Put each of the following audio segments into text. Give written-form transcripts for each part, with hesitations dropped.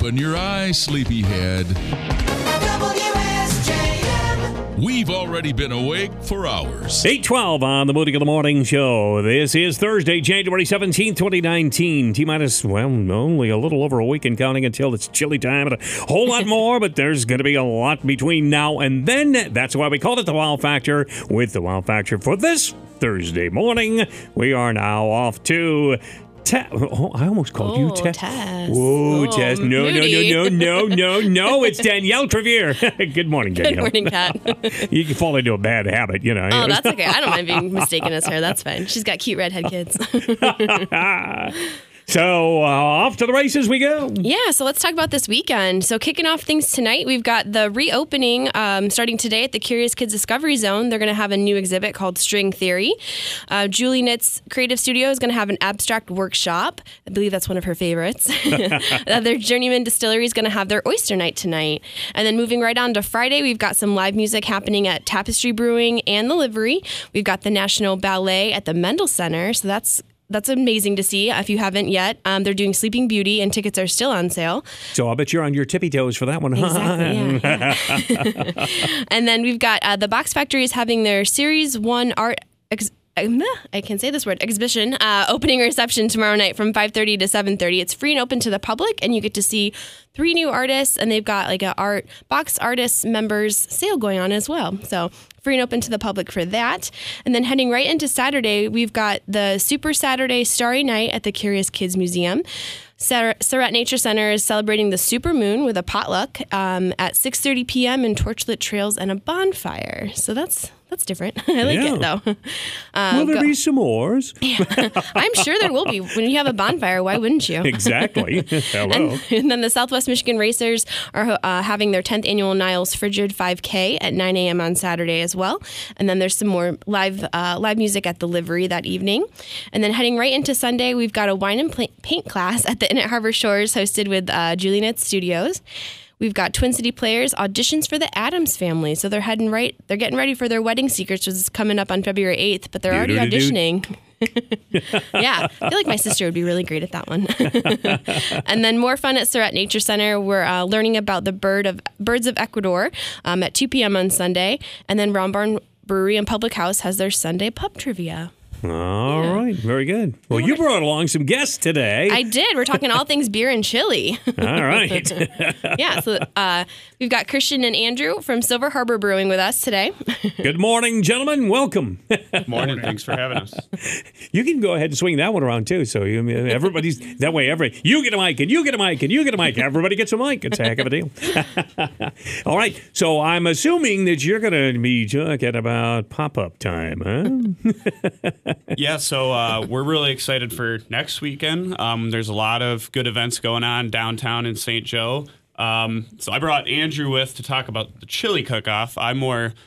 Open your eyes, sleepyhead. WSJM. We've already been awake for hours. 8:12 on the Moody of the Morning Show. This is Thursday, January 17th, 2019. T-minus, well, only a little over a week and counting until it's chilly time and a whole lot more, but there's going to be a lot between now and then. That's why we called it the Wow Factor. With the Wow Factor for this Thursday morning, we are now off to... I almost called you Tess. Whoa, Tess. No. It's Danielle Trevier. Good morning, Danielle. Good morning, Pat. You can fall into a bad habit, you know. Oh, that's okay. I don't mind being mistaken as her. That's fine. She's got cute redhead kids. So, off to the races we go. Yeah, so let's talk about this weekend. So, kicking off things tonight, we've got the reopening starting today at the Curious Kids Discovery Zone. They're going to have a new exhibit called String Theory. Julie Knit's Creative Studio is going to have an abstract workshop. I believe that's one of her favorites. Their Journeyman Distillery is going to have their oyster night tonight. And then moving right on to Friday, we've got some live music happening at Tapestry Brewing and the Livery. We've got the National Ballet at the Mendel Center. So that's amazing to see if you haven't yet. They're doing Sleeping Beauty, and tickets are still on sale. So I'll bet you're on your tippy toes for that one. Exactly, yeah. And then we've got the Box Factory is having their Series 1 art... I can say this word, exhibition, opening reception tomorrow night from 5:30 to 7:30. It's free and open to the public, and you get to see 3 new artists, and they've got like a Box Artists members sale going on as well. So free and open to the public for that. And then heading right into Saturday, we've got the Super Saturday Starry Night at the Curious Kids Museum. Surratt Nature Center is celebrating the super moon with a potluck at 6:30 p.m. and torchlit trails and a bonfire. So that's different. I like it, though. Will there be s'mores? I'm sure there will be. When you have a bonfire, why wouldn't you? Exactly. Hello. And then the Southwest Michigan Racers are having their 10th annual Niles Frigid 5K at 9 a.m. on Saturday as well. And then there's some more live music at the Livery that evening. And then heading right into Sunday, we've got a wine and paint class at the Inn at Harbor Shores hosted with Julie Knit Studios. We've got Twin City Players auditions for the Addams Family. So they're getting ready for their Wedding Secrets, which is coming up on February 8th, but they're already auditioning. Yeah, I feel like my sister would be really great at that one. And then more fun at Surratt Nature Center. We're learning about the birds of Ecuador at 2 p.m. on Sunday. And then Brown Barn Brewery and Public House has their Sunday pub trivia. All right. Very good. Well, you brought along some guests today. I did. We're talking all things beer and chili. All right. Yeah. So we've got Christian and Andrew from Silver Harbor Brewing with us today. Good morning, gentlemen. Welcome. Morning. Thanks for having us. You can go ahead and swing that one around, too. So everybody's that way. You get a mic, and you get a mic, and you get a mic. Everybody gets a mic. It's a heck of a deal. All right. So I'm assuming that you're going to be talking about pop-up time, huh? Yeah, so we're really excited for next weekend. There's a lot of good events going on downtown in St. Joe. So I brought Andrew with to talk about the chili cook-off. I'm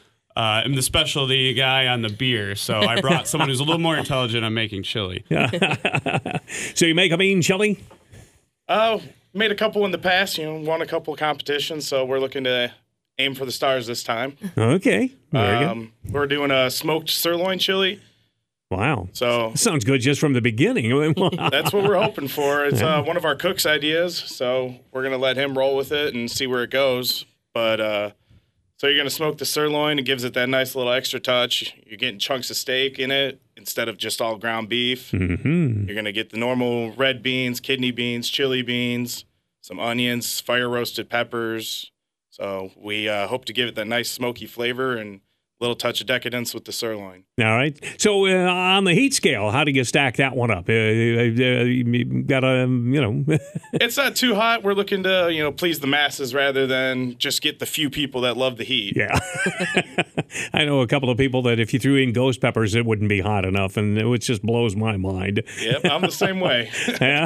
the specialty guy on the beer, so I brought someone who's a little more intelligent on making chili. So you make a mean chili? Made a couple in the past, won a couple of competitions, so we're looking to aim for the stars this time. Okay, very good. We're doing a smoked sirloin chili. Wow. So sounds good just from the beginning. That's what we're hoping for. It's one of our cook's ideas, so we're going to let him roll with it and see where it goes. But so you're going to smoke the sirloin. It gives it that nice little extra touch. You're getting chunks of steak in it instead of just all ground beef. Mm-hmm. You're going to get the normal red beans, kidney beans, chili beans, some onions, fire-roasted peppers. So we hope to give it that nice smoky flavor and little touch of decadence with the sirloin. All right. So on the heat scale, how do you stack that one up? You got to, It's not too hot. We're looking to, please the masses rather than just get the few people that love the heat. Yeah. I know a couple of people that if you threw in ghost peppers, it wouldn't be hot enough, and it just blows my mind. Yep, I'm the same way. Yeah.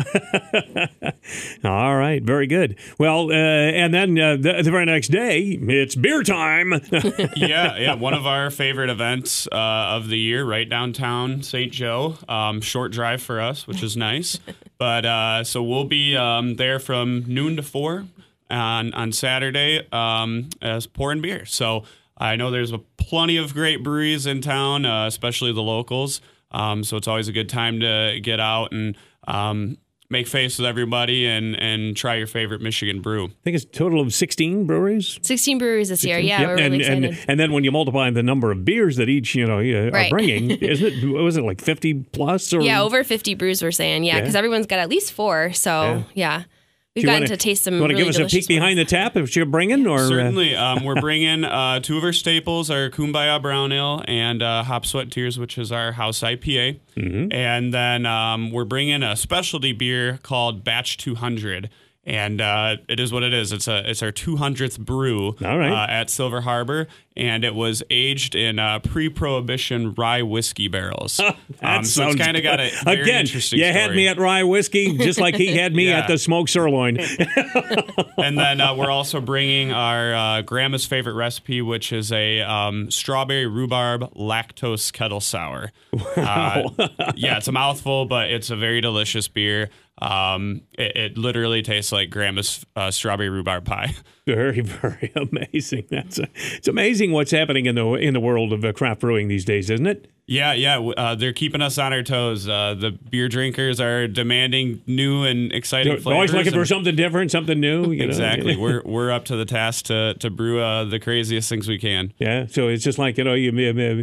All right. Very good. Well, and then the very next day, it's beer time. Yeah. One of our favorite events of the year, right downtown St. Joe. Short drive for us, which is nice. But so we'll be there from noon to 4 on Saturday as pouring beer. So I know there's plenty of great breweries in town, especially the locals. So it's always a good time to get out and make face with everybody and try your favorite Michigan brew. I think it's a total of 16 breweries. 16 breweries this year. Yeah, Yep. we're really excited. And then when you multiply the number of beers that each are Right. bringing, was it like 50 plus? Or Yeah, over 50 brews we're saying. Yeah, because everyone's got at least 4. So, yeah. We've gotten to taste some You want to really give us a delicious peek behind the tap if you're bringing? Or, Certainly. We're bringing 2 of our staples, our Kumbaya Brown Ale and Hop Sweat Tears, which is our house IPA. Mm-hmm. And then we're bringing a specialty beer called Batch 200. And it is what it is. It's our 200th brew All right. at Silver Harbor, and it was aged in pre-prohibition rye whiskey barrels. So it's kind of got a very Again, interesting you story. had me at rye whiskey, just like he had me Yeah. at the smoked sirloin. And then we're also bringing our grandma's favorite recipe, which is a strawberry rhubarb lactose kettle sour. Wow. Yeah, it's a mouthful, but it's a very delicious beer. It literally tastes like grandma's strawberry rhubarb pie. Very, very amazing. It's amazing what's happening in the world of craft brewing these days, isn't it? Yeah. They're keeping us on our toes. The beer drinkers are demanding new and exciting They're flavors. always looking for and- something different, something new. Exactly. We're up to the task to brew the craziest things we can. Yeah, so it's just like, you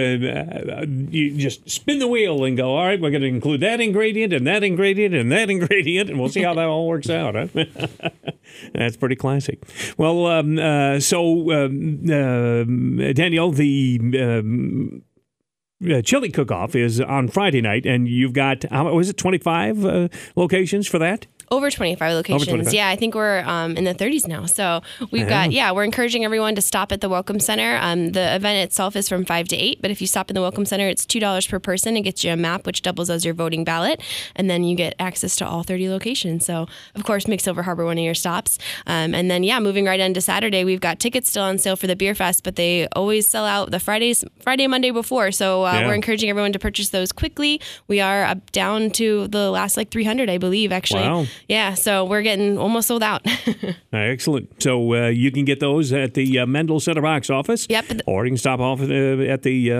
just spin the wheel and go, all right, we're going to include that ingredient and that ingredient and that ingredient, and we'll see how that all works out. Huh? That's pretty classic. Well, Danielle, the chili cook-off is on Friday night, and you've got, was it 25 locations for that? Over 25 locations. 25. Yeah, I think we're in the 30s now. So we've we're encouraging everyone to stop at the Welcome Center. The event itself is from 5 to 8, but if you stop in the Welcome Center, it's $2 per person. It gets you a map, which doubles as your voting ballot, and then you get access to all 30 locations. So, of course, make Silver Harbor one of your stops. And then, moving right into Saturday, we've got tickets still on sale for the Beer Fest, but they always sell out the Friday, Monday before. So we're encouraging everyone to purchase those quickly. We are up down to the last 300, I believe, actually. Wow. Yeah, so we're getting almost sold out. Excellent. So you can get those at the Mendel Center box office. Yep. Or you can stop off at the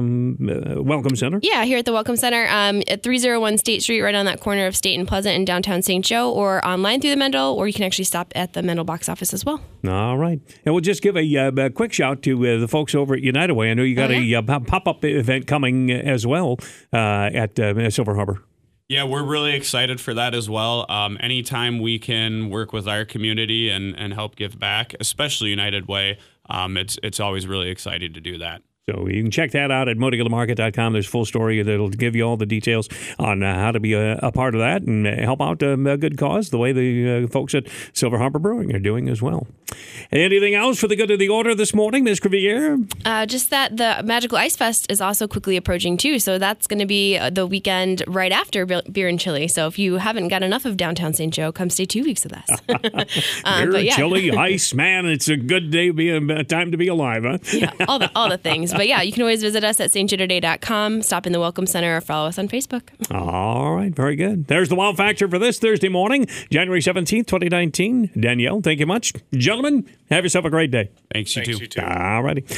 Welcome Center. Yeah, here at the Welcome Center at 301 State Street, right on that corner of State and Pleasant in downtown St. Joe, or online through the Mendel, or you can actually stop at the Mendel box office as well. All right. And we'll just give a quick shout to the folks over at United Way. I know you got a pop-up event coming as well at Silver Harbor. Yeah, we're really excited for that as well. Anytime we can work with our community and help give back, especially United Way, it's always really exciting to do that. So you can check that out at motorgilmarket.com. There's a full story that'll give you all the details on how to be a part of that and help out a good cause the way the folks at Silver Harbor Brewing are doing as well. Anything else for the good of the order this morning, Ms. Crevier? Just that the Magical Ice Fest is also quickly approaching too. So that's going to be the weekend right after Beer and Chili. So if you haven't got enough of downtown St. Joe, come stay 2 weeks with us. Beer, chili, ice, man, it's a good day, a time to be alive, huh? Yeah, all the things. But yeah, you can always visit us at stjitterday.com, stop in the Welcome Center, or follow us on Facebook. All right, very good. There's the Wow Factor for this Thursday morning, January 17th, 2019. Danielle, thank you much. Gentlemen, have yourself a great day. Thanks, you too. You too. All righty.